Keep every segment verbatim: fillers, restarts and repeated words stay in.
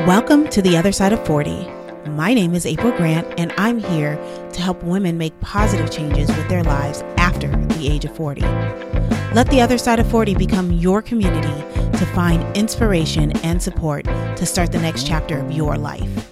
Welcome to the Other Side of forty. My name is April Grant, and I'm here to help women make positive changes with their lives after the age of forty. Let the Other Side of forty become your community to find inspiration and support to start the next chapter of your life.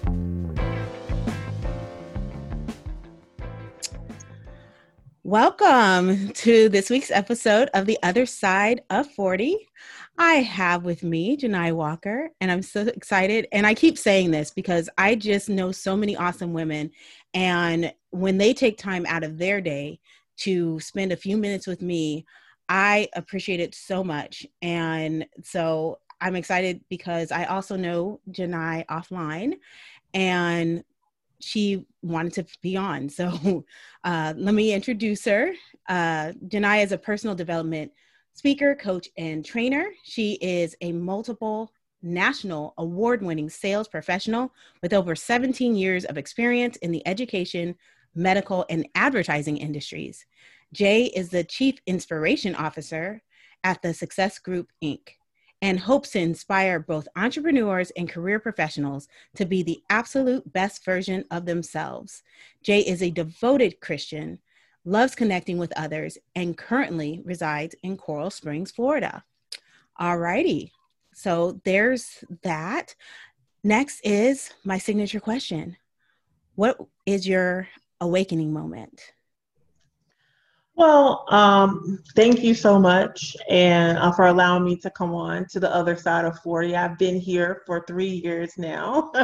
Welcome to this week's episode of The Other Side of forty. I have with me Janai Walker, and I'm so excited. And I keep saying this because I just know so many awesome women. And when they take time out of their day to spend a few minutes with me, I appreciate it so much. And so I'm excited because I also know Janai offline, and she wanted to be on. So uh, let me introduce her. Uh, Janai is a personal development speaker, coach, and trainer. She is a multiple national award-winning sales professional with over seventeen years of experience in the education, medical, and advertising industries. Jay is the Chief Inspiration Officer at the Success Group, Incorporated, and hopes to inspire both entrepreneurs and career professionals to be the absolute best version of themselves. Jay is a devoted Christian, loves connecting with others, and currently resides in Coral Springs, Florida. All righty. So there's that. Next is my signature question. What is your awakening moment? Well, um, thank you so much and uh, for allowing me to come on to the other side of forty. I've been here for three years now,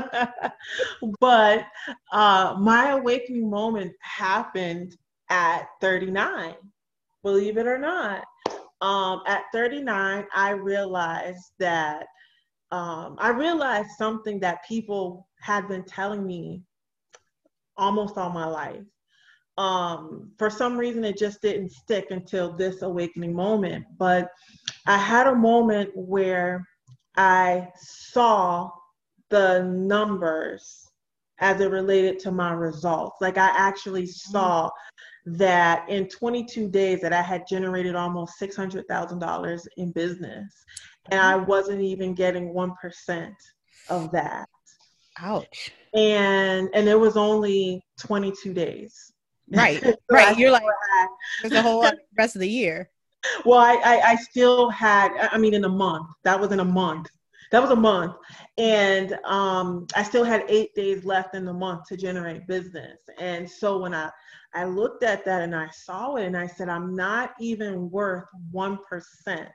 but uh, my awakening moment happened at thirty-nine, believe it or not. Um, at thirty-nine, I realized that um, I realized something that people had been telling me almost all my life. Um, for some reason, it just didn't stick until this awakening moment. But I had a moment where I saw the numbers as it related to my results. Like I actually saw that in twenty-two days that I had generated almost six hundred thousand dollars in business. And I wasn't even getting one percent of that. Ouch. And, and it was only twenty-two days. Right, so right. I You're like, had, there's a whole rest of the year. well, I, I, I still had, I mean, in a month, that was in a month. That was a month. And um, I still had eight days left in the month to generate business. And so when I, I looked at that and I saw it and I said, I'm not even worth one percent,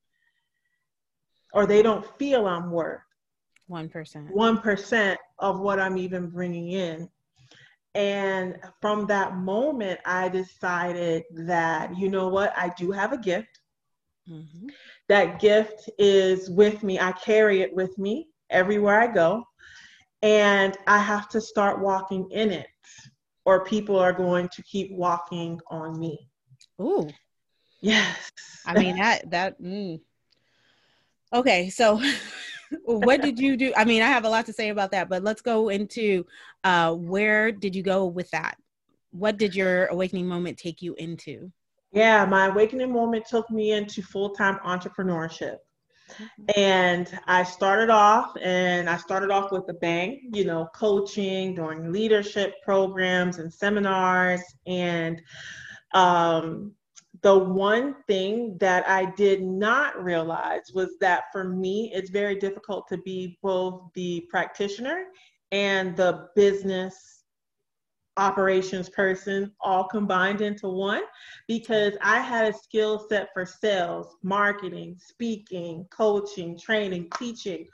or they don't feel I'm worth one percent. one percent of what I'm even bringing in. And from that moment, I decided that, you know what, I do have a gift. Mm-hmm. That gift is with me. I carry it with me everywhere I go. And I have to start walking in it, or people are going to keep walking on me. Ooh. Yes. I mean, that, that, mm. Okay. So what did you do? I mean, I have a lot to say about that, but let's go into uh, where did you go with that? What did your awakening moment take you into? Yeah, my awakening moment took me into full-time entrepreneurship. Mm-hmm. And I started off and I started off with a bang, you know, coaching, doing leadership programs and seminars. And um, the one thing that I did not realize was that for me, it's very difficult to be both the practitioner and the business operations person all combined into one, because I had a skill set for sales, marketing, speaking, coaching, training, teaching.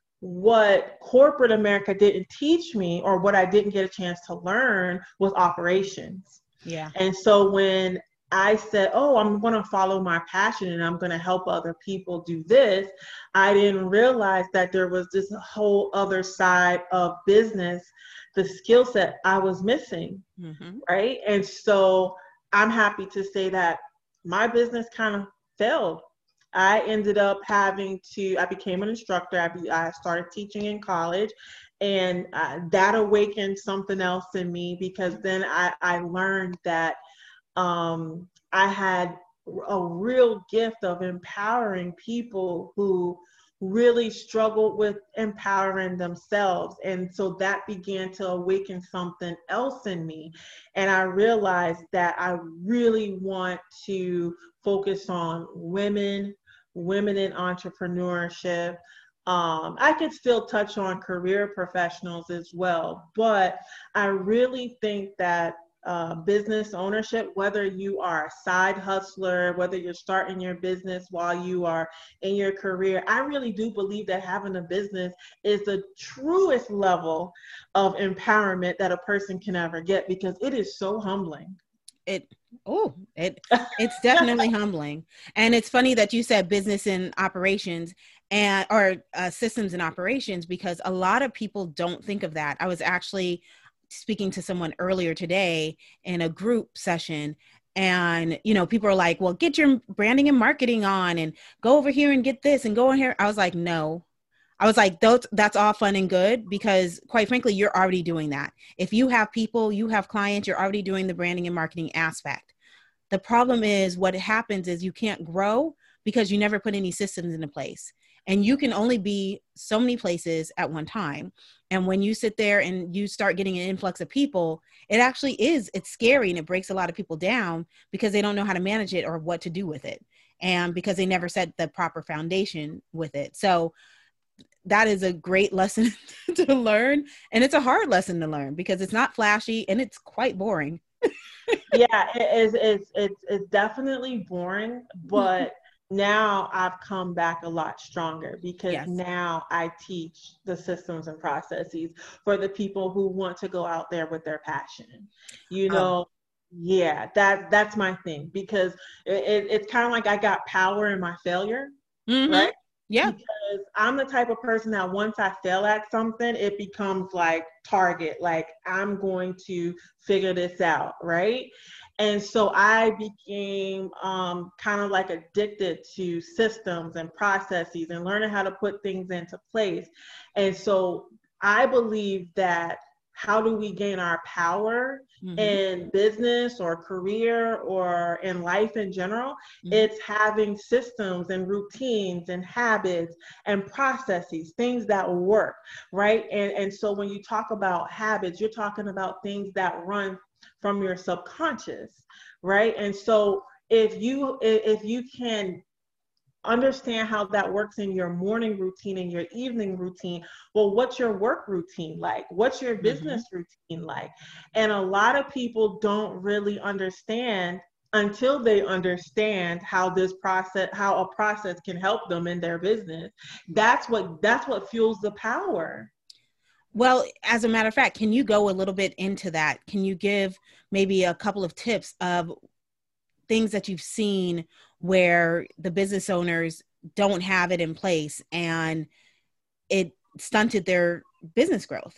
What corporate America didn't teach me, or what I didn't get a chance to learn, was operations. Yeah. And so when I said, oh, I'm going to follow my passion and I'm going to help other people do this, I didn't realize that there was this whole other side of business, the skill set I was missing, mm-hmm. right? And so I'm happy to say that my business kind of failed. I ended up having to, I became an instructor. I, be, I started teaching in college, and uh, that awakened something else in me, because then I, I learned that um, I had a real gift of empowering people who really struggled with empowering themselves. And so that began to awaken something else in me. And I realized that I really want to focus on women, women in entrepreneurship. Um, I could still touch on career professionals as well, but I really think that uh, business ownership, whether you are a side hustler, whether you're starting your business while you are in your career, I really do believe that having a business is the truest level of empowerment that a person can ever get, because it is so humbling. It, oh, it, it's definitely humbling. And it's funny that you said business and operations and, or uh, systems and operations, because a lot of people don't think of that. I was actually speaking to someone earlier today in a group session, and, you know, people are like, well, get your branding and marketing on and go over here and get this and go in here. I was like, no. I was like, those, that's all fun and good, because quite frankly, you're already doing that. If you have people, you have clients, you're already doing the branding and marketing aspect. The problem is what happens is you can't grow because you never put any systems into place. And you can only be so many places at one time. And when you sit there and you start getting an influx of people, it actually is, it's scary, and it breaks a lot of people down because they don't know how to manage it or what to do with it. And because they never set the proper foundation with it. So that is a great lesson to learn. And it's a hard lesson to learn because it's not flashy and it's quite boring. Yeah, it is, it's, it's, it's definitely boring, but now I've come back a lot stronger, because yes. now I teach the systems and processes for the people who want to go out there with their passion. You know, um, yeah, that that's my thing, because it, it's kind of like I got power in my failure, mm-hmm. right? Yeah. Because I'm the type of person that once I fail at something, it becomes like target, like I'm going to figure this out, right? And so I became um, kind of like addicted to systems and processes and learning how to put things into place. And so I believe that how do we gain our power mm-hmm. in business or career or in life in general? Mm-hmm. It's having systems and routines and habits and processes, things that work, right? And, and so when you talk about habits, you're talking about things that run from your subconscious, right? And so if you if you can understand how that works in your morning routine and your evening routine, well, what's your work routine like? What's your business mm-hmm. routine like? And a lot of people don't really understand until they understand how this process, how a process can help them in their business. That's what that's what fuels the power. Well, as a matter of fact, can you go a little bit into that? Can you give maybe a couple of tips of things that you've seen where the business owners don't have it in place and it stunted their business growth?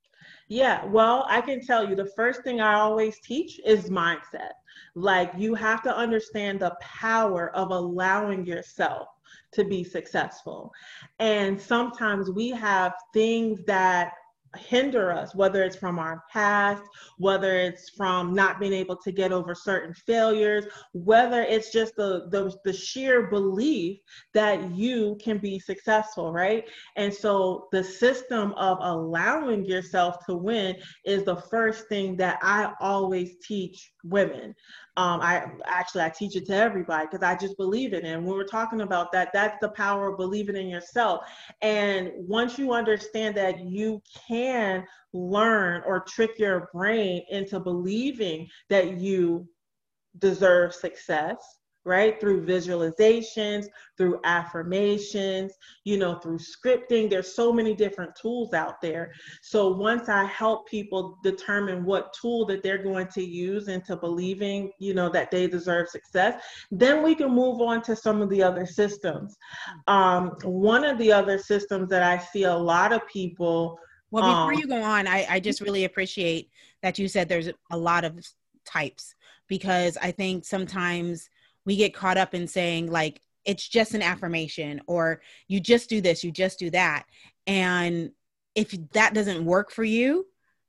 Yeah, well, I can tell you the first thing I always teach is mindset. Like, you have to understand the power of allowing yourself to be successful. And sometimes we have things that hinder us, whether it's from our past, whether it's from not being able to get over certain failures, whether it's just the, the, the sheer belief that you can be successful, right? And so the system of allowing yourself to win is the first thing that I always teach women. Um, I actually, I teach it to everybody because I just believe in it. And when we're talking about that, that's the power of believing in yourself. And once you understand that you can learn or trick your brain into believing that you deserve success, right? Through visualizations, through affirmations, you know, through scripting. There's so many different tools out there. So once I help people determine what tool that they're going to use into believing, you know, that they deserve success, then we can move on to some of the other systems. Um, one of the other systems that I see a lot of people. Well, before um, you go on, I, I just really appreciate that you said there's a lot of types, because I think sometimes we get caught up in saying like, it's just an affirmation, or you just do this, you just do that. And if that doesn't work for you,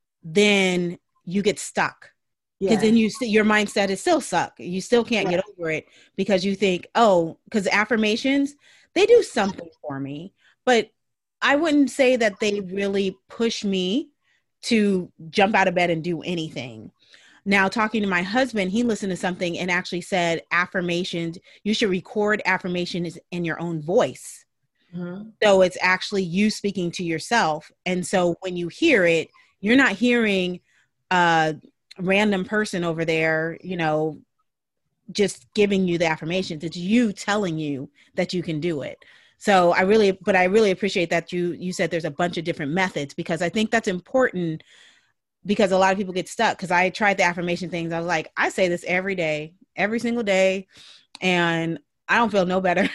then you get stuck. Because yeah. then you st- your mindset is still stuck. You still can't right. get over it because you think, oh, because affirmations, they do something for me, but I wouldn't say that they really push me to jump out of bed and do anything. Now, talking to my husband, he listened to something and actually said affirmations, you should record affirmations in your own voice. Mm-hmm. So it's actually you speaking to yourself. And so when you hear it, you're not hearing a random person over there, you know, just giving you the affirmations. It's you telling you that you can do it. So I really, but I really appreciate that you, you said there's a bunch of different methods, because I think that's important, because a lot of people get stuck. Cause I tried the affirmation things. I was like, I say this every day, every single day, and I don't feel no better.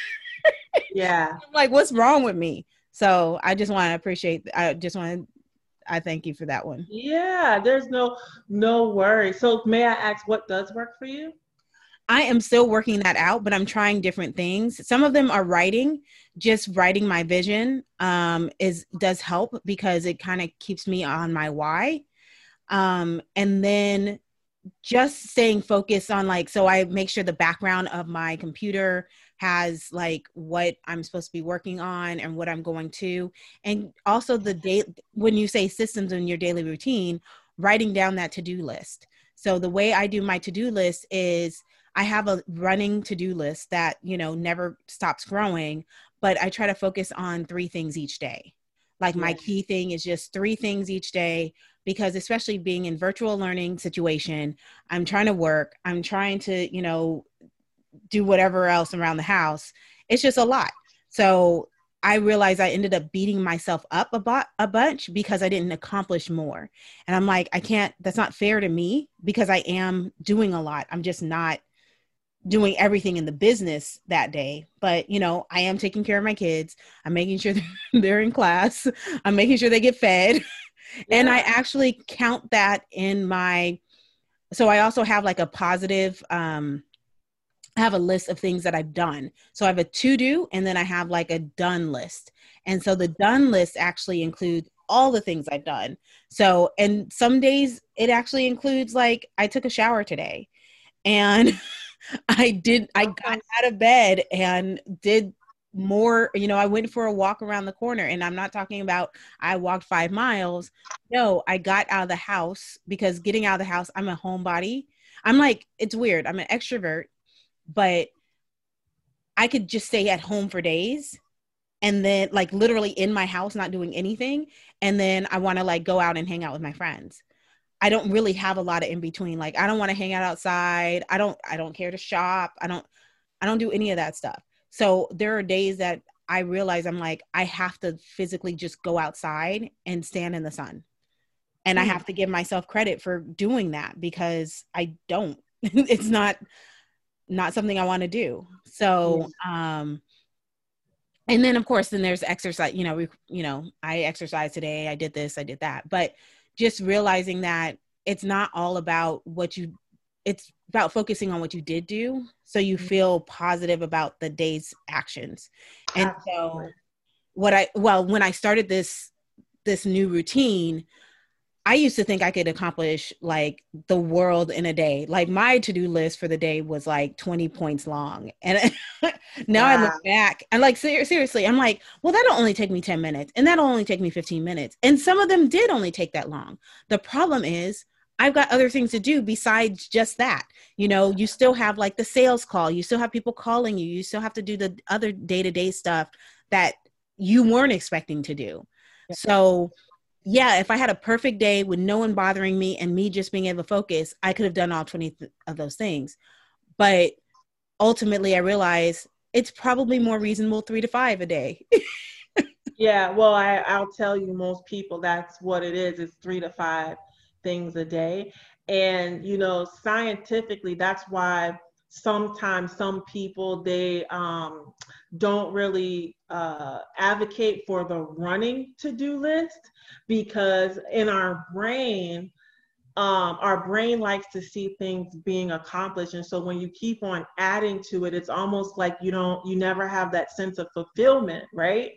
Yeah. I'm like, what's wrong with me? So I just want to appreciate, I just want to, I thank you for that one. Yeah, there's no, no worry. So may I ask, what does work for you? I am still working that out, but I'm trying different things. Some of them are writing. Just writing my vision um, is does help, because it kind of keeps me on my why. Um, and then just staying focused on, like, so I make sure the background of my computer has like what I'm supposed to be working on and what I'm going to. And also the day, when you say systems in your daily routine, writing down that to-do list. So the way I do my to-do list is I have a running to-do list that, you know, never stops growing, but I try to focus on three things each day. Like my key thing is just three things each day, because especially being in virtual learning situation, I'm trying to work, I'm trying to, you know, do whatever else around the house. It's just a lot. So I realized I ended up beating myself up a, bo- a bunch because I didn't accomplish more. And I'm like, I can't, that's not fair to me, because I am doing a lot. I'm just not doing everything in the business that day. But, you know, I am taking care of my kids. I'm making sure they're in class. I'm making sure they get fed. Yeah. And I actually count that in my, so I also have like a positive, um, I have a list of things that I've done. So I have a to-do, and then I have like a done list. And so the done list actually includes all the things I've done. So, and some days it actually includes, like, I took a shower today, and I did, I got out of bed and did more, you know, I went for a walk around the corner, and I'm not talking about I walked five miles. No, I got out of the house, because getting out of the house, I'm a homebody. I'm like, it's weird. I'm an extrovert, but I could just stay at home for days, and then like literally in my house, not doing anything. And then I want to like go out and hang out with my friends. I don't really have a lot of in between. Like, I don't want to hang out outside. I don't, I don't care to shop. I don't, I don't do any of that stuff. So there are days that I realize I'm like, I have to physically just go outside and stand in the sun. And mm. I have to give myself credit for doing that, because I don't, it's not, not something I want to do. So, um, and then of course, then there's exercise, you know, we, you know, I exercised today, I did this, I did that, but just realizing that it's not all about what you, it's about focusing on what you did do, so you feel positive about the day's actions. And Absolutely. So what I, well, when I started this, this new routine, I used to think I could accomplish like the world in a day. Like my to-do list for the day was like twenty points long. And now wow. I look back and like, ser- seriously, I'm like, well, that'll only take me ten minutes, and that'll only take me fifteen minutes. And some of them did only take that long. The problem is I've got other things to do besides just that. You know, you still have like the sales call, you still have people calling you, you still have to do the other day-to-day stuff that you weren't expecting to do. Yeah. So yeah, if I had a perfect day with no one bothering me and me just being able to focus, I could have done all twenty th- of those things. But ultimately, I realized it's probably more reasonable three to five a day. Yeah, well, I, I'll tell you, most people, that's what it is. It's three to five things a day. And, you know, scientifically, that's why sometimes some people, they um, don't really uh, advocate for the running to-do list, because in our brain, um, our brain likes to see things being accomplished. And so when you keep on adding to it, it's almost like you don't, you never have that sense of fulfillment, right?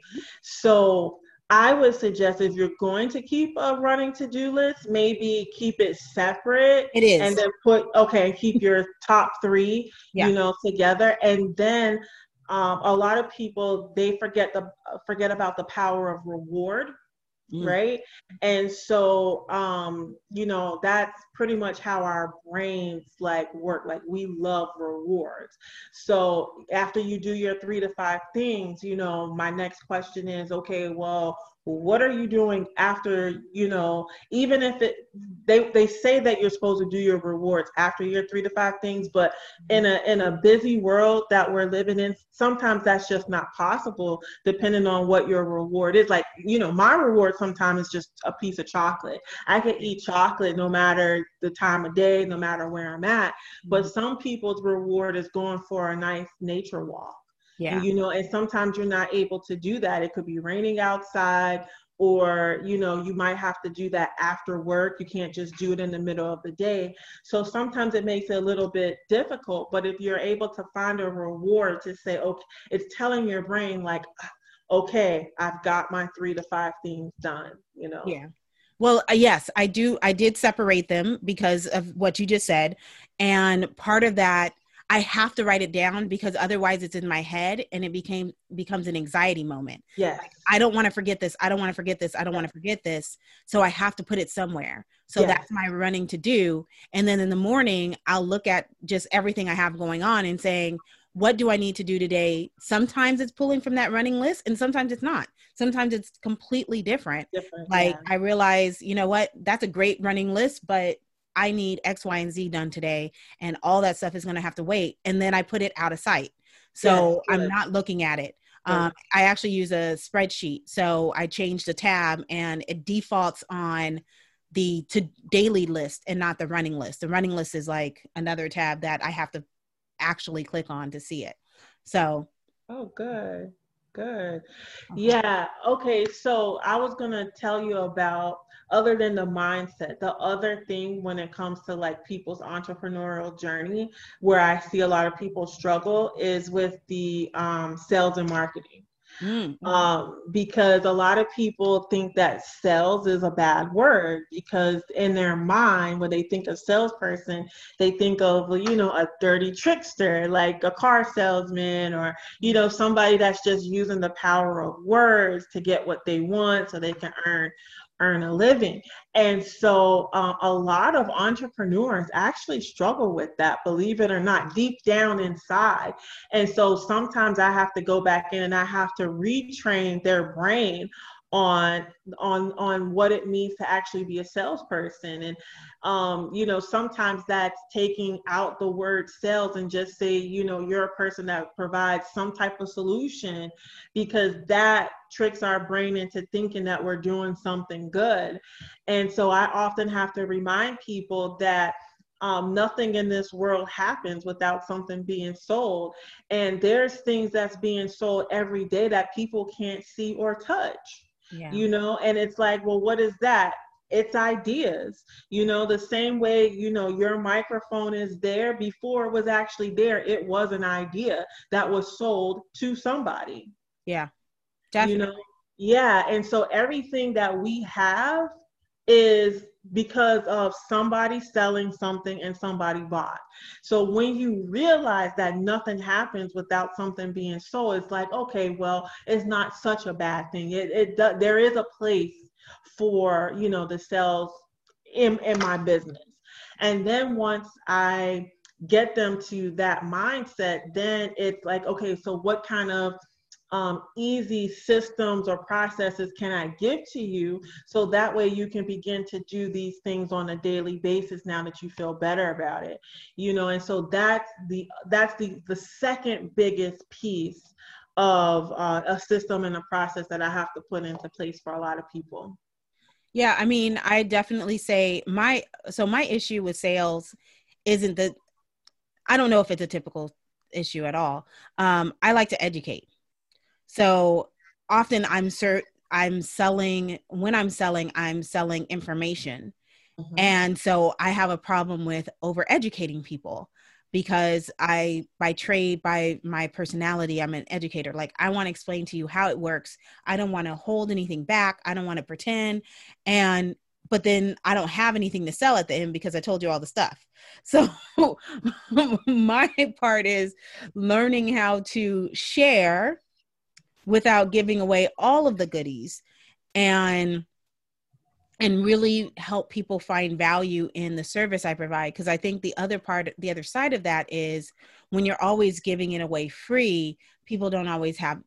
So I would suggest, if you're going to keep a running to-do list, maybe keep it separate. It is. And then put, okay, keep your top three, yeah. you know, together. And then um, a lot of people, they forget the forget about the power of reward, Mm. right? And so, um, you know, that's pretty much how our brains like work. Like we love rewards. So after you do your three to five things, you know, my next question is, okay, well, what are you doing after, you know, even if it, they, they say that you're supposed to do your rewards after your three to five things, but in a, in a busy world that we're living in, sometimes that's just not possible depending on what your reward is. Like, you know, my reward sometimes is just a piece of chocolate. I can eat chocolate no matter the time of day, no matter where I'm at. But some people's reward is going for a nice nature walk. Yeah. And, you know, and sometimes you're not able to do that. It could be raining outside, or, you know, you might have to do that after work. You can't just do it in the middle of the day. So sometimes it makes it a little bit difficult. But if you're able to find a reward to say, okay, it's telling your brain like, okay, I've got my three to five things done, you know? Yeah. Well, uh, yes, I do. I did separate them because of what you just said. And part of that, I have to write it down because otherwise it's in my head and it became becomes an anxiety moment. Yes. Like, I don't want to forget this. I don't want to forget this. I don't want to forget this. So I have to put it somewhere. So Yes. that's my running to do. And then in the morning, I'll look at just everything I have going on and saying, what do I need to do today? Sometimes it's pulling from that running list and sometimes it's not. Sometimes it's completely different. Different. Like Yeah. I realize, you know what, that's a great running list, but I need X, Y, and Z done today. And all that stuff is going to have to wait. And then I put it out of sight. So Yes, I'm not looking at it. Good. Um, I actually use a spreadsheet. So I changed the tab and it defaults on the to daily list and not the running list. The running list is like another tab that I have to actually click on to see it. So. Oh, good. Good. Uh-huh. Yeah. Okay. So I was going to tell you about, other than the mindset, the other thing when it comes to like people's entrepreneurial journey, where I see a lot of people struggle is with the um, sales and marketing. Mm-hmm. Um, because a lot of people think that sales is a bad word, because in their mind, when they think of salesperson, they think of, you know, a dirty trickster, like a car salesman, or, you know, somebody that's just using the power of words to get what they want so they can earn earn a living. And so uh, a lot of entrepreneurs actually struggle with that, believe it or not, deep down inside. And so sometimes I have to go back in and I have to retrain their brain on on on what it means to actually be a salesperson. And um you know, sometimes that's taking out the word sales and just say, you know, you're a person that provides some type of solution, because that tricks our brain into thinking that we're doing something good. And so I often have to remind people that Um, nothing in this world happens without something being sold. And there's things that's being sold every day that people can't see or touch, Yeah. you know, and it's like, well, what is that? It's ideas, you know, the same way, you know, your microphone is there before it was actually there. It was an idea that was sold to somebody. Yeah, definitely. You know, yeah. And so everything that we have is because of somebody selling something and somebody bought. So when you realize that nothing happens without something being sold, it's like, okay, well, it's not such a bad thing. It, it does, there is a place for, you know, the sales in, in my business. And then once I get them to that mindset, then it's like, okay, so what kind of um, easy systems or processes can I give to you, so that way you can begin to do these things on a daily basis now that you feel better about it, you know? And so that's the that's the the second biggest piece of uh, a system and a process that I have to put into place for a lot of people. Yeah, I mean, I definitely say my so my issue with sales isn't that I don't know if it's a typical issue at all. Um, I like to educate. So often I'm cert I'm selling when I'm selling, I'm selling information. Mm-hmm. And so I have a problem with over educating people because I, by trade, by my personality, I'm an educator. Like I want to explain to you how it works. I don't want to hold anything back. I don't want to pretend. And but then I don't have anything to sell at the end because I told you all the stuff. So my part is learning how to share without giving away all of the goodies, and and really help people find value in the service I provide. Because I think the other part, the other side of that is when you're always giving it away free, people don't always have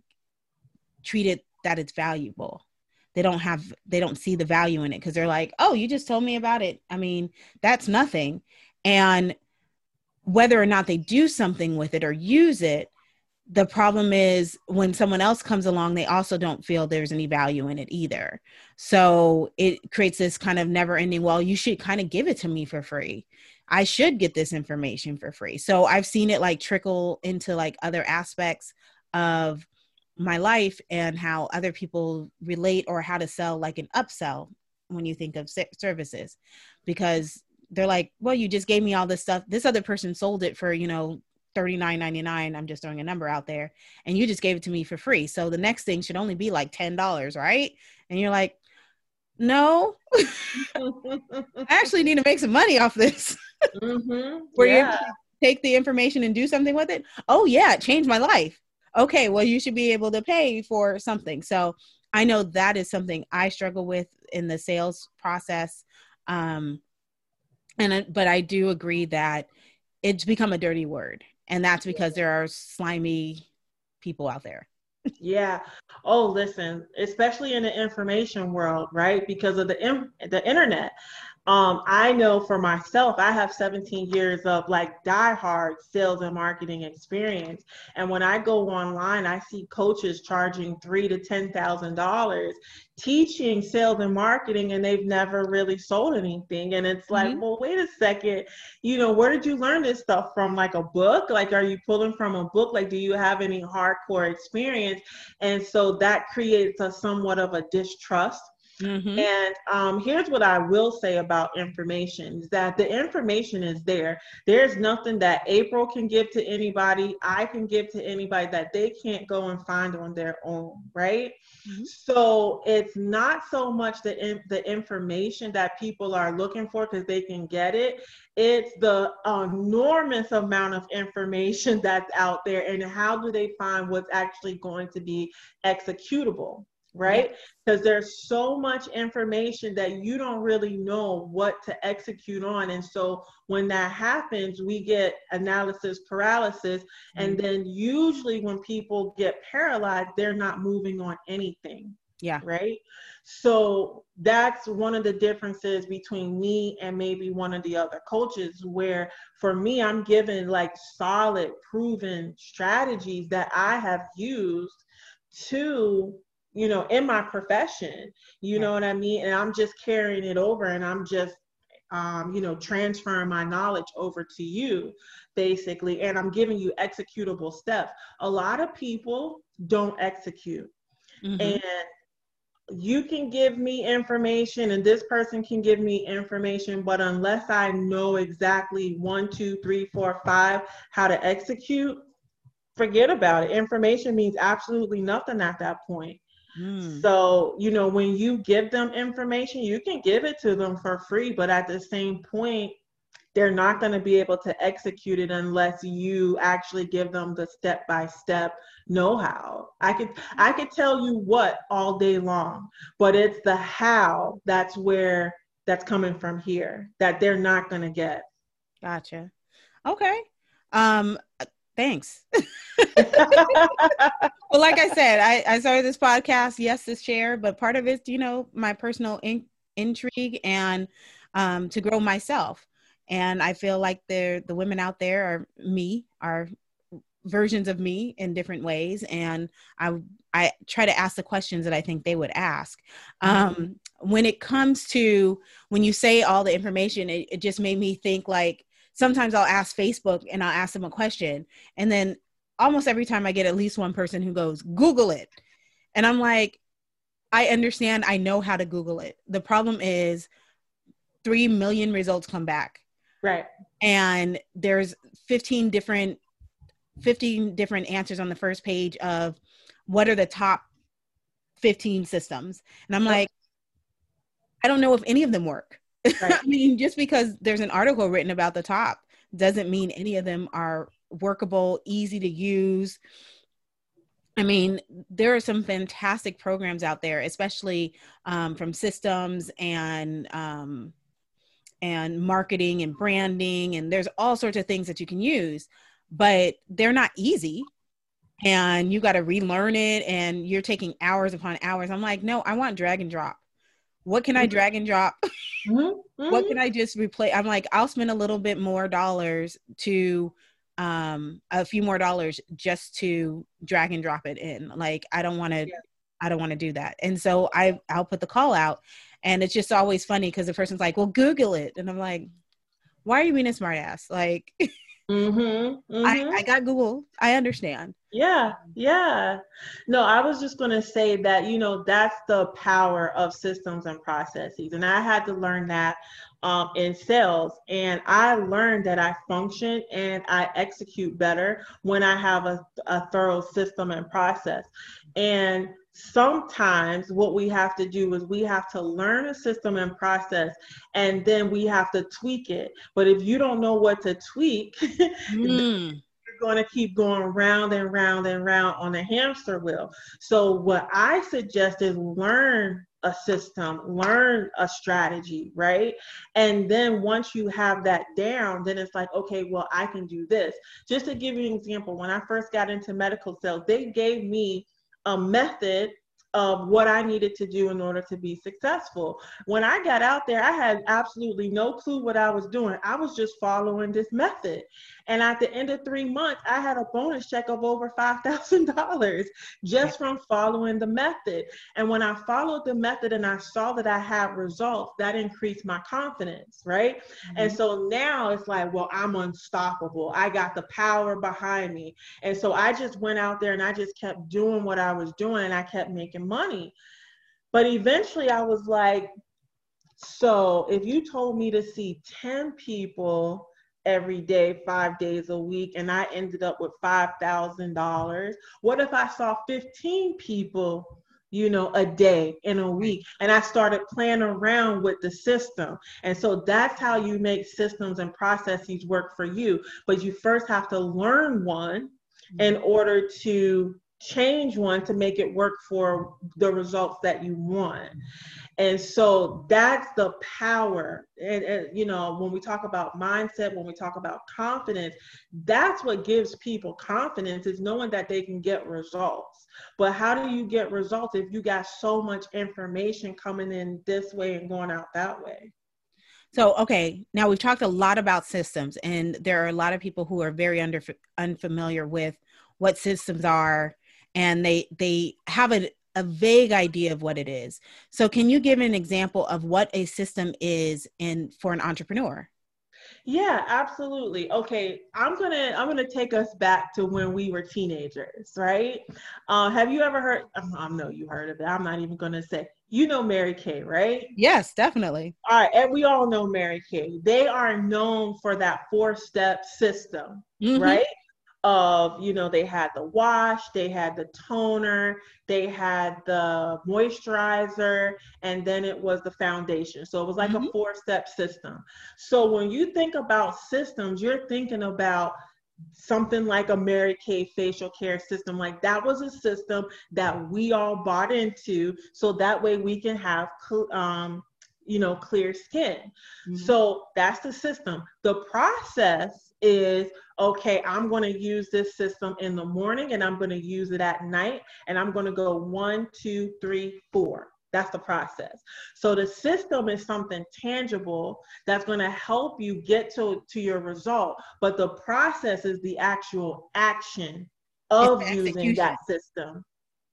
treated that it's valuable. They don't have, they don't see the value in it because they're like, oh, you just told me about it. I mean, that's nothing. And whether or not they do something with it or use it, the problem is when someone else comes along, they also don't feel there's any value in it either. So it creates this kind of never ending, well, you should kind of give it to me for free. I should get this information for free. So I've seen it like trickle into like other aspects of my life and how other people relate, or how to sell like an upsell when you think of services, because they're like, well, you just gave me all this stuff. This other person sold it for, you know, thirty-nine ninety-nine. I'm just throwing a number out there, and you just gave it to me for free. So the next thing should only be like ten dollars, right? And you're like, no, I actually need to make some money off this. Mm-hmm. Were yeah. you able to take the information and do something with it? Oh yeah, it changed my life. Okay, well, you should be able to pay for something. So I know that is something I struggle with in the sales process. Um, and but I do agree that it's become a dirty word. And that's because there are slimy people out there. Yeah. Oh, listen, especially in the information world, right? Because of the in- the internet. Um, I know for myself, I have seventeen years of like diehard sales and marketing experience. And when I go online, I see coaches charging three to ten thousand dollars teaching sales and marketing, and they've never really sold anything. And it's like, mm-hmm. well, wait a second, you know, where did you learn this stuff from? Like a book? Like, are you pulling from a book? Like, do you have any hardcore experience? And so that creates a somewhat of a distrust. Mm-hmm. And um, here's what I will say about information, is that the information is there. There's nothing that April can give to anybody, I can give to anybody that they can't go and find on their own, right? Mm-hmm. So it's not so much the, in, the information that people are looking for because they can get it. It's the enormous amount of information that's out there, and how do they find what's actually going to be executable? Right? Because yeah. there's so much information that you don't really know what to execute on. And so when that happens, we get analysis paralysis. Mm-hmm. And then usually when people get paralyzed, they're not moving on anything. Yeah. Right. So that's one of the differences between me and maybe one of the other coaches, where for me, I'm given like solid, proven strategies that I have used to, you know, in my profession, you know what I mean? And I'm just carrying it over, and I'm just, um, you know, transferring my knowledge over to you, basically. And I'm giving you executable steps. A lot of people don't execute. Mm-hmm. And you can give me information, and this person can give me information, but unless I know exactly one, two, three, four, five, how to execute, forget about it. Information means absolutely nothing at that point. Mm. So, you know, when you give them information, you can give it to them for free, but at the same point, they're not going to be able to execute it unless you actually give them the step-by-step know-how. I could, I could tell you what all day long, but it's the how that's where that's coming from here that they're not going to get. Gotcha. Okay. Um, Thanks. Well, like I said, I, I started this podcast, yes, to share, but part of it's, you know, my personal in- intrigue and um, to grow myself. And I feel like they're, the women out there are me, are versions of me in different ways. And I, I try to ask the questions that I think they would ask. Um, when it comes to, when you say all the information, it, it just made me think like, sometimes I'll ask Facebook and I'll ask them a question. And then almost every time I get at least one person who goes, Google it. And I'm like, I understand. I know how to Google it. The problem is three million results come back. Right. And there's fifteen different, fifteen different answers on the first page of what are the top fifteen systems. And I'm like, I don't know if any of them work. Right. I mean, just because there's an article written about the top doesn't mean any of them are workable, easy to use. I mean, there are some fantastic programs out there, especially um, from systems and um, and marketing and branding, and there's all sorts of things that you can use, but they're not easy. And you got to relearn it, and you're taking hours upon hours. I'm like, no, I want drag and drop. What can I drag and drop? Mm-hmm. Mm-hmm. What can I just replace? I'm like, I'll spend a little bit more dollars to um a few more dollars just to drag and drop it in. Like, I don't want to yeah. I don't want to do that. And so I I'll put the call out, and it's just always funny because the person's like, well, Google it. And I'm like, why are you being a smart ass? Like, mm-hmm. Mm-hmm. I, I got Google. I understand. Yeah, yeah. No, I was just going to say that, you know, that's the power of systems and processes. And I had to learn that um, in sales. And I learned that I function and I execute better when I have a, a thorough system and process. And sometimes what we have to do is we have to learn a system and process, and then we have to tweak it. But if you don't know what to tweak, mm. going to keep going round and round and round on a hamster wheel. So what I suggest is learn a system, learn a strategy, right? And then once you have that down, then it's like, okay, well, I can do this. Just to give you an example, when I first got into medical sales, they gave me a method of what I needed to do in order to be successful. When I got out there, I had absolutely no clue what I was doing. I was just following this method. And at the end of three months, I had a bonus check of over five thousand dollars just from following the method. And when I followed the method and I saw that I had results, that increased my confidence, right? Mm-hmm. And so now it's like, well, I'm unstoppable. I got the power behind me. And so I just went out there and I just kept doing what I was doing, and I kept making money. But eventually I was like, so if you told me to see ten people every day, five days a week, and I ended up with five thousand dollars, what if I saw fifteen people, you know, a day in a week? And I started playing around with the system. And so that's how you make systems and processes work for you. But you first have to learn one in order to change one to make it work for the results that you want. And so that's the power. And, and, you know, when we talk about mindset, when we talk about confidence, that's what gives people confidence, is knowing that they can get results. But how do you get results if you got so much information coming in this way and going out that way? So, okay, now we've talked a lot about systems, and there are a lot of people who are very under, unfamiliar with what systems are, and they they have a, a vague idea of what it is. So can you give an example of what a system is in for an entrepreneur? Yeah, absolutely. Okay, I'm gonna I'm gonna take us back to when we were teenagers, right? Uh, have you ever heard? I know you heard of it. I'm not even gonna say. You know Mary Kay, right? Yes, definitely. All right, and we all know Mary Kay. They are known for that four-step system, mm-hmm. right? Of, you know, they had the wash, they had the toner, they had the moisturizer, and then it was the foundation. So it was like mm-hmm. a four-step system. So when you think about systems, you're thinking about something like a Mary Kay facial care system. Like, that was a system that we all bought into, so that way we can have um you know, clear skin. Mm-hmm. So that's the system. The process is, okay, I'm going to use this system in the morning, and I'm going to use it at night, and I'm going to go one, two, three, four. That's the process. So the system is something tangible that's going to help you get to, to your result. But the process is the actual action of using that system.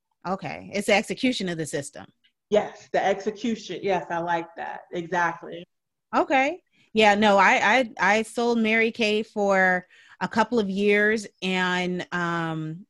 Okay. It's the execution of the system. Yes, the execution. Yes, I like that. Exactly. Okay. Yeah, no, I I, I sold Mary Kay for a couple of years, and um,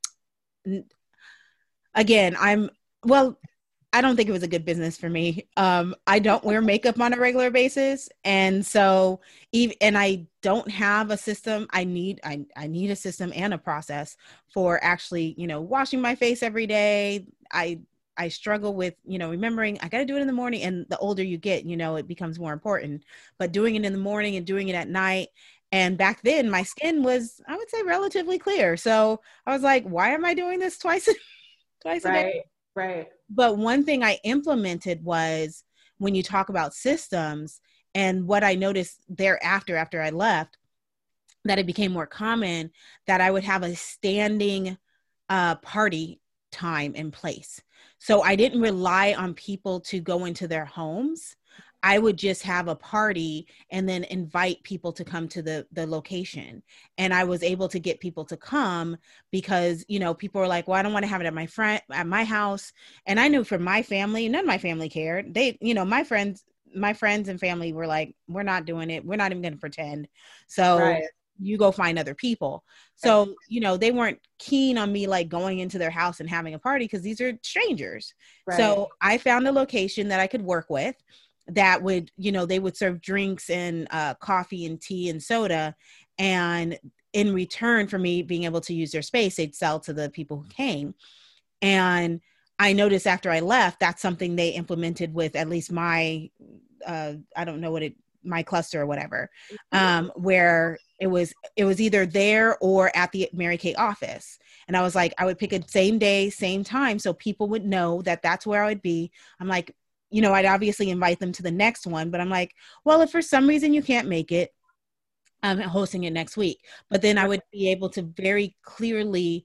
again, I'm well. I don't think it was a good business for me. Um, I don't wear makeup on a regular basis, and so even and I don't have a system. I need I I need a system and a process for actually, you know, washing my face every day. I I struggle with, you know, remembering I got to do it in the morning. And the older you get, you know, it becomes more important, but doing it in the morning and doing it at night. And back then my skin was, I would say, relatively clear. So I was like, why am I doing this twice, twice a day? Right, right. But one thing I implemented was when you talk about systems, and what I noticed thereafter, after I left, that it became more common that I would have a standing uh, party time in place. So I didn't rely on people to go into their homes. I would just have a party and then invite people to come to the, the location. And I was able to get people to come because, you know, people were like, well, I don't want to have it at my friend, at my house. And I knew for my family, none of my family cared. They, you know, my friends, my friends and family were like, we're not doing it. We're not even going to pretend. So right. You go find other people. So, you know, they weren't keen on me like going into their house and having a party because these are strangers. Right. So I found a location that I could work with that would, you know, they would serve drinks and uh, coffee and tea and soda. And in return for me being able to use their space, they'd sell to the people who came. And I noticed after I left, that's something they implemented with at least my, uh, I don't know what it, my cluster or whatever, um, where it was, it was either there or at the Mary Kay office. And I was like, I would pick a same day, same time. So people would know that that's where I would be. I'm like, you know, I'd obviously invite them to the next one, but I'm like, well, if for some reason you can't make it, I'm hosting it next week. But then I would be able to very clearly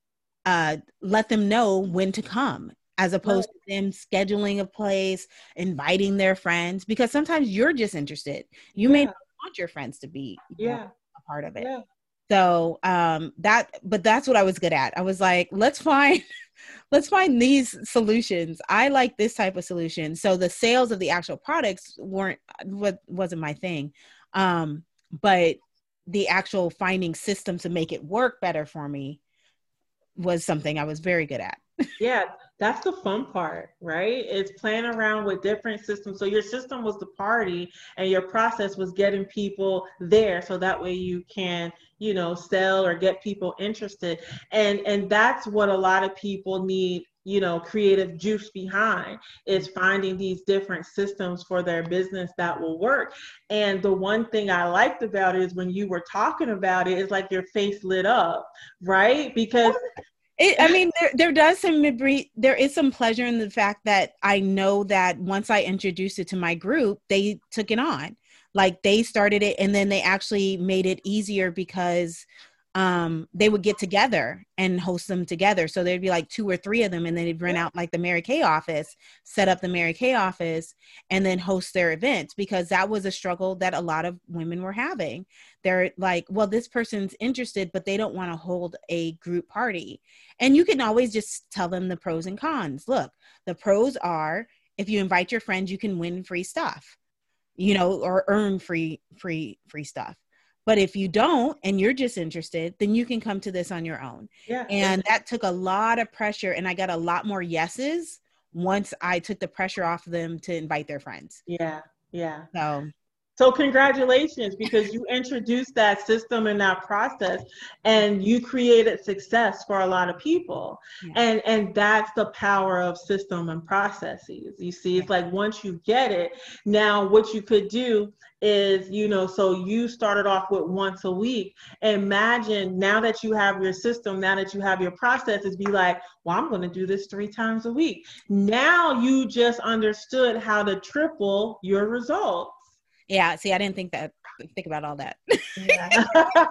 uh, let them know when to come, as opposed to them scheduling a place, inviting their friends, because sometimes you're just interested. You yeah. may not want your friends to be yeah. a part of it. Yeah. So um, that, but that's what I was good at. I was like, let's find, let's find these solutions. I like this type of solution. So the sales of the actual products weren't, what wasn't my thing. Um, but the actual finding systems to make it work better for me was something I was very good at. Yeah, that's the fun part, right? It's playing around with different systems. So your system was the party and your process was getting people there. So that way you can, you know, sell or get people interested. And, and that's what a lot of people need, you know, creative juice behind, is finding these different systems for their business that will work. And the one thing I liked about it is when you were talking about it, it's like your face lit up, right? Because It, I mean, there, there does some, there is some pleasure in the fact that I know that once I introduced it to my group, they took it on. Like they started it and then they actually made it easier because um, they would get together and host them together. So there'd be like two or three of them and then they'd rent out like the Mary Kay office, set up the Mary Kay office and then host their events, because that was a struggle that a lot of women were having. They're like, well, this person's interested, but they don't want to hold a group party. And you can always just tell them the pros and cons. Look, the pros are if you invite your friends, you can win free stuff, you know, or earn free, free, free stuff. But if you don't, and you're just interested, then you can come to this on your own. Yeah. And that took a lot of pressure. And I got a lot more yeses once I took the pressure off them to invite their friends. Yeah. Yeah. So So congratulations, because you introduced that system and that process and you created success for a lot of people. Yeah. And, and that's the power of system and processes. You see, it's like once you get it, now what you could do is, you know, so you started off with once a week. Imagine now that you have your system, now that you have your processes, be like, well, I'm going to do this three times a week. Now you just understood how to triple your results. Yeah, see, I didn't think that, think about all that. Yeah.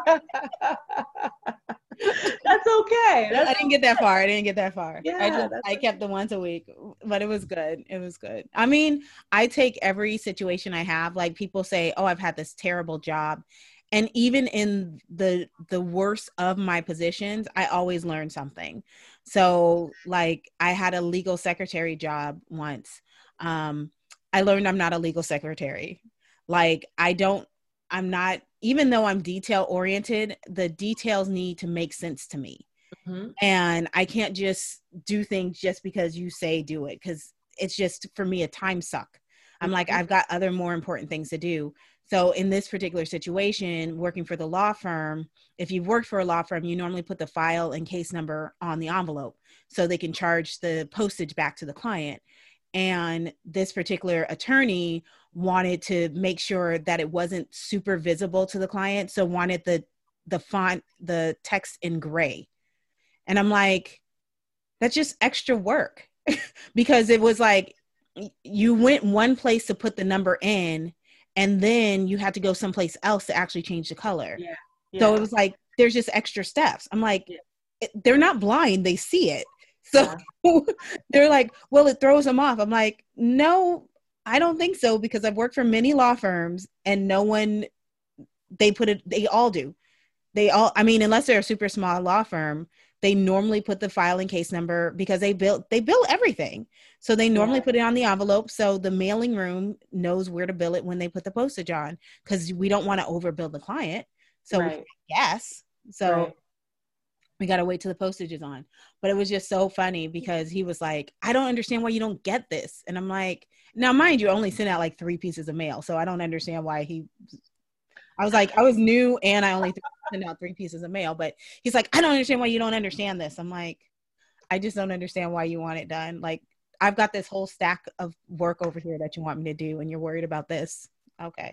That's okay. That's I didn't get that far. I didn't get that far. Yeah, I just, I kept the once a week, but it was good. It was good. I mean, I take every situation I have, like people say, oh, I've had this terrible job. And even in the, the worst of my positions, I always learn something. So like I had a legal secretary job once. Um, I learned I'm not a legal secretary. Like I don't, I'm not, even though I'm detail oriented, the details need to make sense to me. Mm-hmm. And I can't just do things just because you say do it. Cause it's just for me a time suck. I'm mm-hmm. like, I've got other more important things to do. So in this particular situation, working for the law firm, if you've worked for a law firm, you normally put the file and case number on the envelope so they can charge the postage back to the client. And this particular attorney wanted to make sure that it wasn't super visible to the client. So wanted the, the font, the text in gray. And I'm like, that's just extra work because it was like, you went one place to put the number in, and then you had to go someplace else to actually change the color. Yeah. Yeah. So it was like, there's just extra steps. I'm like, yeah. it, they're not blind. They see it. So yeah. They're like, well, it throws them off. I'm like, no, I don't think so, because I've worked for many law firms and no one, they put it, they all do. They all, I mean, unless they're a super small law firm, they normally put the filing case number because they built, they bill everything. So they normally yeah. put it on the envelope. So the mailing room knows where to bill it when they put the postage on, because we don't want to overbill the client. So right. yes. So right. we got to wait till the postage is on. But it was just so funny because he was like, I don't understand why you don't get this. And I'm like, now mind you, only sent out like three pieces of mail. So I don't understand why he, I was like, I was new and I only sent out three pieces of mail, but he's like, I don't understand why you don't understand this. I'm like, I just don't understand why you want it done. Like, I've got this whole stack of work over here that you want me to do, and you're worried about this. Okay.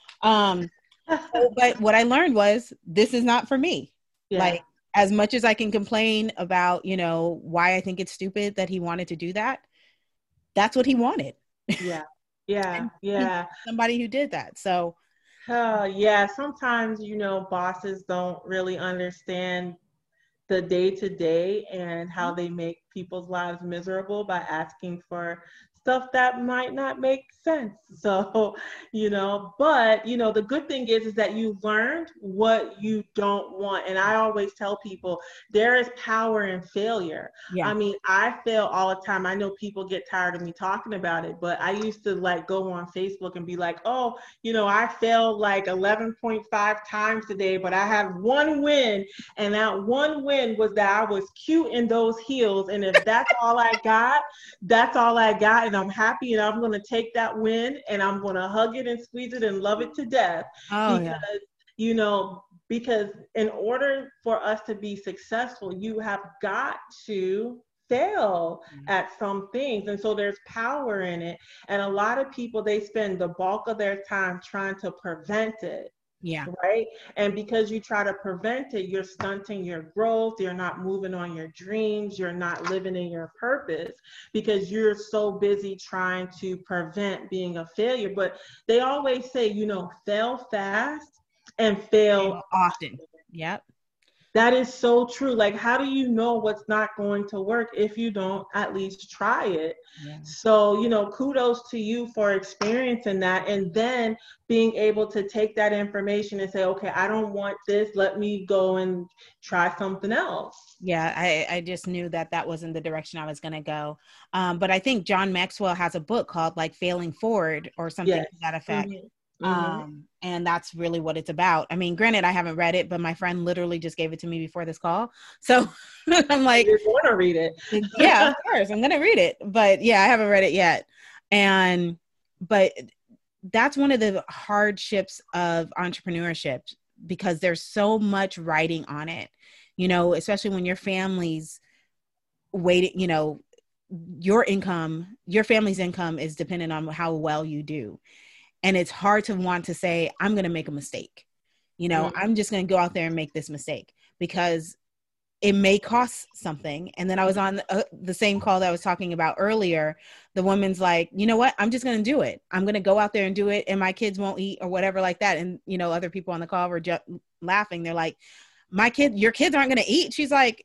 Um, so, but what I learned was this is not for me. Yeah. Like, as much as I can complain about, you know, why I think it's stupid that he wanted to do that, that's what he wanted. Yeah. Yeah. Yeah. Somebody who did that. So, Uh, yeah, sometimes, you know, bosses don't really understand the day to day and how they make people's lives miserable by asking for stuff that might not make sense. So, you know, but, you know, the good thing is, is that you learned what you don't want. And I always tell people there is power in failure. Yeah. I mean, I fail all the time. I know people get tired of me talking about it, but I used to like go on Facebook and be like, oh, you know, I failed like eleven point five times today, but I had one win. And that one win was that I was cute in those heels. And if that's all I got, that's all I got. And I'm happy, and I'm going to take that win and I'm going to hug it and squeeze it and love it to death. Oh, because, yeah. you know, because in order for us to be successful, you have got to fail mm-hmm. at some things. And so there's power in it. And a lot of people, they spend the bulk of their time trying to prevent it. Yeah. Right. And because you try to prevent it, you're stunting your growth. You're not moving on your dreams. You're not living in your purpose because you're so busy trying to prevent being a failure. But they always say, you know, fail fast and fail often. Yep. That is so true. Like, how do you know what's not going to work if you don't at least try it? Yeah. So, you know, kudos to you for experiencing that and then being able to take that information and say, okay, I don't want this. Let me go and try something else. Yeah, I, I just knew that that wasn't the direction I was going to go. Um, but I think John Maxwell has a book called like Failing Forward or something yes. to that effect. Mm-hmm. Mm-hmm. Um, and that's really what it's about. I mean, granted, I haven't read it, but my friend literally just gave it to me before this call. So I'm like, you're going to read it. Yeah, of course I'm going to read it, but yeah, I haven't read it yet. And, but that's one of the hardships of entrepreneurship because there's so much writing on it, you know, especially when your family's waiting, you know, your income, your family's income is dependent on how well you do. And it's hard to want to say, I'm going to make a mistake. You know, mm-hmm. I'm just going to go out there and make this mistake because it may cost something. And then I was on uh, the same call that I was talking about earlier. The woman's like, you know what? I'm just going to do it. I'm going to go out there and do it. And my kids won't eat or whatever like that. And, you know, other people on the call were just laughing. They're like, my kid, your kids aren't going to eat. She's like,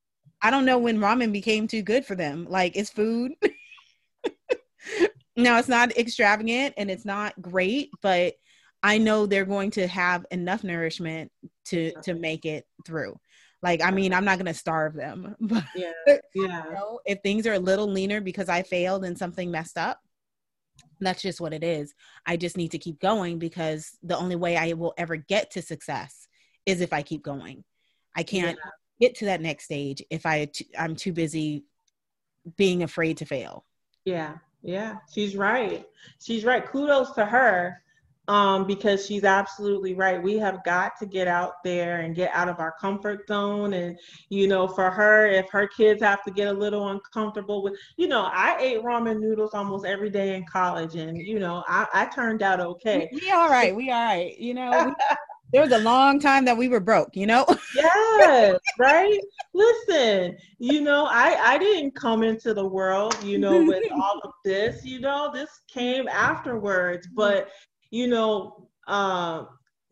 I don't know when ramen became too good for them. Like, it's food. Now, it's not extravagant and it's not great, but I know they're going to have enough nourishment to, to make it through. Like, I mean, I'm not going to starve them. But, yeah. Yeah. You know, if things are a little leaner because I failed and something messed up, that's just what it is. I just need to keep going because the only way I will ever get to success is if I keep going. I can't yeah. get to that next stage if I, I'm too busy being afraid to fail. Yeah. Yeah, she's right. She's right. Kudos to her um, because she's absolutely right. We have got to get out there and get out of our comfort zone. And, you know, for her, if her kids have to get a little uncomfortable with, you know, I ate ramen noodles almost every day in college, and, you know, I, I turned out We, okay. we all right. We all right. You know, we, there was a long time that we were broke, you know? Yes, right. Listen, you know, I I didn't come into the world, you know, with all of this, you know, this came afterwards, but you know, um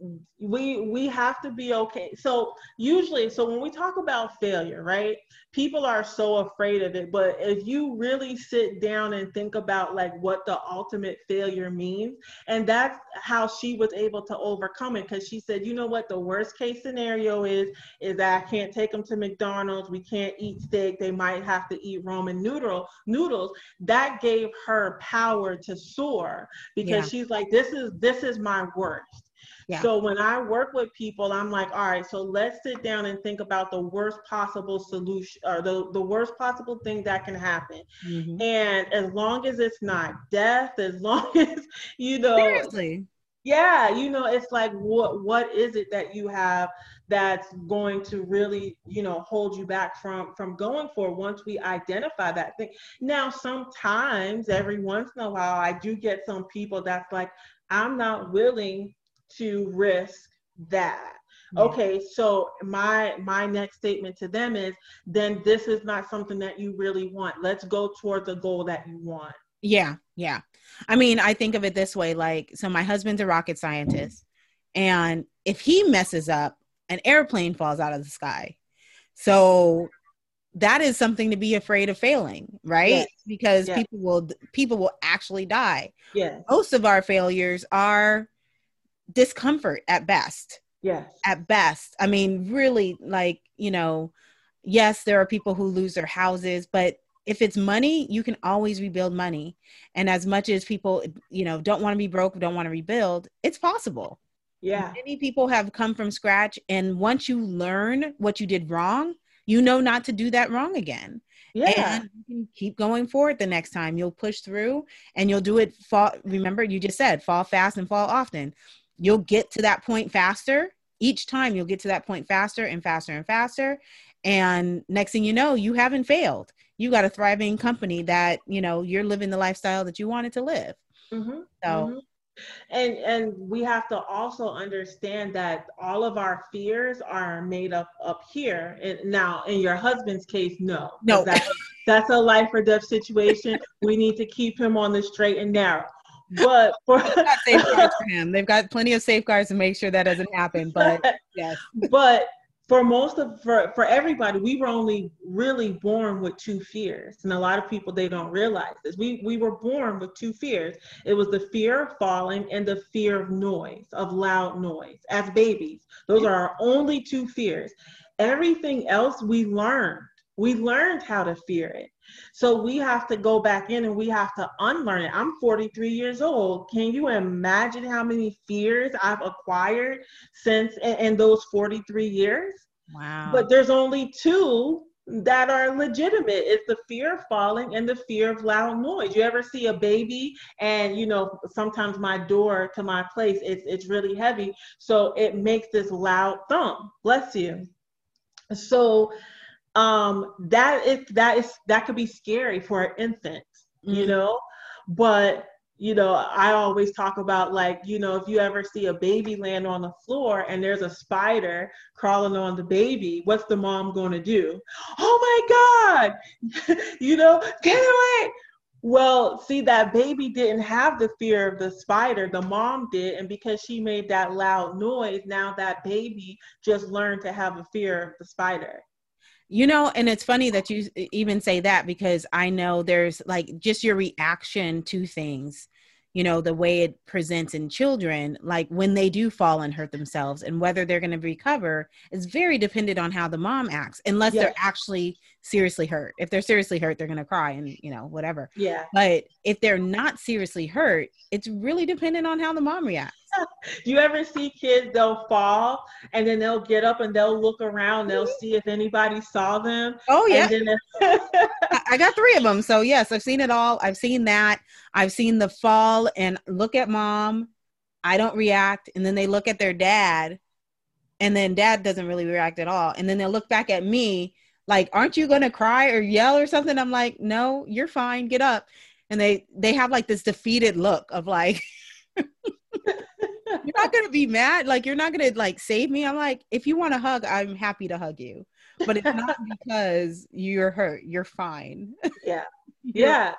we we have to be okay. So usually, so when we talk about failure, right? People are so afraid of it, but if you really sit down and think about like what the ultimate failure means, and that's how she was able to overcome it, because she said, you know what, the worst case scenario is is that I can't take them to McDonald's, we can't eat steak, they might have to eat ramen noodle noodles. That gave her power to soar, because Yeah. she's like, this is this is my worst. Yeah. So when I work with people, I'm like, all right, so let's sit down and think about the worst possible solution, or the, the worst possible thing that can happen. Mm-hmm. And as long as it's not death, as long as, you know, Seriously. yeah, you know, it's like, what what is it that you have that's going to really, you know, hold you back from from going for, once we identify that thing. Now, sometimes, every once in a while, I do get some people that's like, I'm not willing to risk that. Yeah. Okay, so my my next statement to them is, then this is not something that you really want. Let's go towards a goal that you want. Yeah. Yeah. I mean, I think of it this way, like, so my husband's a rocket scientist, and if he messes up, an airplane falls out of the sky. So that is something to be afraid of failing, right? Yes, Because yes, people will people will actually die. yes, Most of our failures are discomfort at best. yes, At best. I mean, really, like, you know, yes, there are people who lose their houses, but if it's money, you can always rebuild money. And as much as people, you know, don't want to be broke, don't want to rebuild, it's possible. yeah, Many people have come from scratch. And once you learn what you did wrong, you know not to do that wrong again. yeah, And you can keep going forward the next time. You'll push through and you'll do it. Fall, remember, you just said fall fast and fall often. You'll get to that point faster. Each time you'll get to that point faster and faster and faster. And next thing you know, you haven't failed. You got a thriving company that, you know, you're living the lifestyle that you wanted to live. mm-hmm, So mm-hmm. And and we have to also understand that all of our fears are made up up here. And now, in your husband's case, no, because no, that's that's a life or death situation. We need to keep him on the straight and narrow. But for they've got safeguards for him. They've got plenty of safeguards to make sure that doesn't happen. But yes. but for most of for, for everybody, we were only really born with two fears, and a lot of people, they don't realize this. We we were born with two fears. It was the fear of falling and the fear of noise, of loud noise. As babies, those are our only two fears. Everything else we learned. We learned how to fear it. So we have to go back in and we have to unlearn it. I'm forty-three years old. Can you imagine how many fears I've acquired since in, in those forty-three years? Wow. But there's only two that are legitimate. It's the fear of falling and the fear of loud noise. You ever see a baby, and you know, sometimes my door to my place, it's it's really heavy, so it makes this loud thump. Bless you. So um that is that is that could be scary for an infant, you Mm. know. But you know, I always talk about, like, you know, if you ever see a baby land on the floor and there's a spider crawling on the baby, what's the mom going to do? Oh my God, you know, get away. Well, see, that baby didn't have the fear of the spider, the mom did. And because she made that loud noise, now that baby just learned to have a fear of the spider. You know, and it's funny that you even say that, because I know there's like just your reaction to things, you know, the way it presents in children, like when they do fall and hurt themselves, and whether they're going to recover is very dependent on how the mom acts, unless Yes. they're actually seriously hurt. If they're seriously hurt, they're going to cry and, you know, whatever. Yeah. But if they're not seriously hurt, it's really dependent on how the mom reacts. You ever see kids, they'll fall and then they'll get up and they'll look around, they'll see if anybody saw them. Oh, yeah. And then I I got three of them. So yes, I've seen it all. I've seen that. I've seen the fall and look at mom. I don't react. And then they look at their dad, and then dad doesn't really react at all. And then they'll look back at me like, aren't you going to cry or yell or something? I'm like, no, you're fine. Get up. And they, they have like this defeated look of like, you're not going to be mad. Like, you're not going to like save me. I'm like, if you want a hug, I'm happy to hug you, but it's not because you're hurt. You're fine. Yeah. Yeah.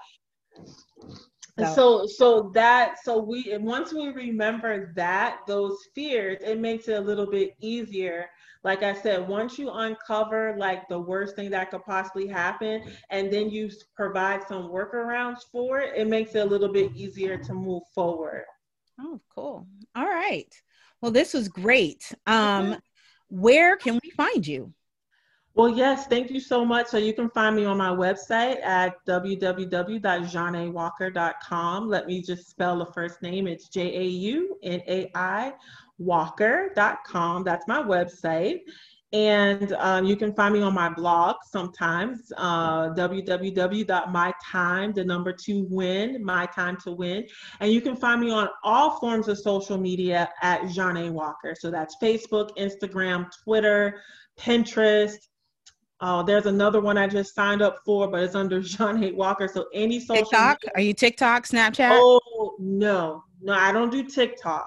So. so so that so we and once we remember that those fears, it makes it a little bit easier. Like I said, once you uncover like the worst thing that could possibly happen, and then you provide some workarounds for it, it makes it a little bit easier to move forward. Oh, cool. All right. Well, this was great. Um, where can we find you? Well, yes, thank you so much. So you can find me on my website at w w w dot jaunai walker dot com. Let me just spell the first name. It's J A U N A I walker dot com. That's my website. And um, you can find me on my blog sometimes, uh, w w w dot my time, the number two win, my time to win. And you can find me on all forms of social media at Jaunai Walker. So that's Facebook, Instagram, Twitter, Pinterest. Oh, there's another one I just signed up for, but it's under Jaunai Walker. So any social TikTok? media. Are you TikTok, Snapchat? Oh, no. No, I don't do TikTok.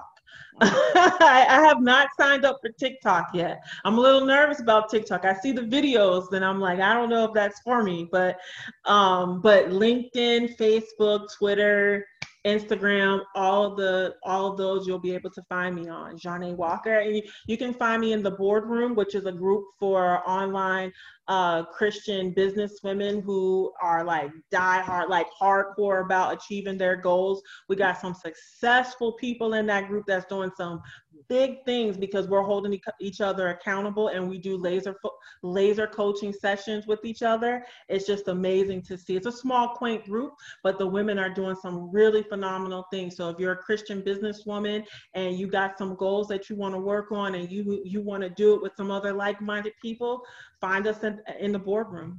I, I have not signed up for TikTok yet. I'm a little nervous about TikTok. I see the videos and I'm like, I don't know if that's for me, but um, but LinkedIn, Facebook, Twitter, Instagram, all the all of those you'll be able to find me on Jaunai Walker. And you, you can find me in the Boardroom, which is a group for online uh, Christian business women who are like diehard, like hardcore about achieving their goals. We got some successful people in that group that's doing some big things because we're holding each other accountable, and we do laser laser coaching sessions with each other. It's just amazing to see. It's a small, quaint group, but the women are doing some really phenomenal things. So if you're a Christian businesswoman and you got some goals that you want to work on, and you you want to do it with some other like-minded people, find us in, in the Boardroom.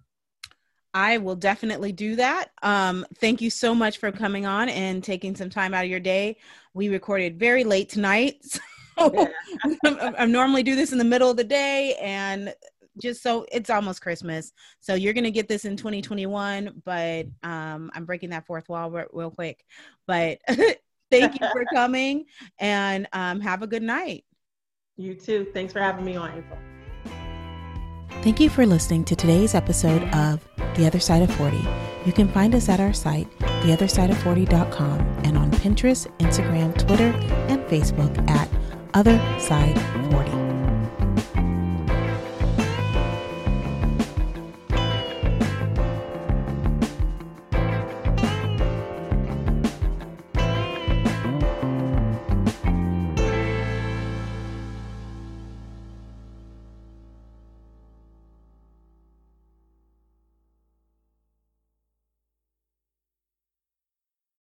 I will definitely do that. Um, thank you so much for coming on and taking some time out of your day. We recorded very late tonight. So yeah. I normally do this in the middle of the day, and just so it's almost Christmas. So you're going to get this in twenty twenty-one, but um, I'm breaking that fourth wall real, real quick. But thank you for coming, and um, have a good night. You too. Thanks for having me on, April. Thank you for listening to today's episode of The Other Side of forty. You can find us at our site, the other side of forty dot com, and on Pinterest, Instagram, Twitter, and Facebook at Other Side forty.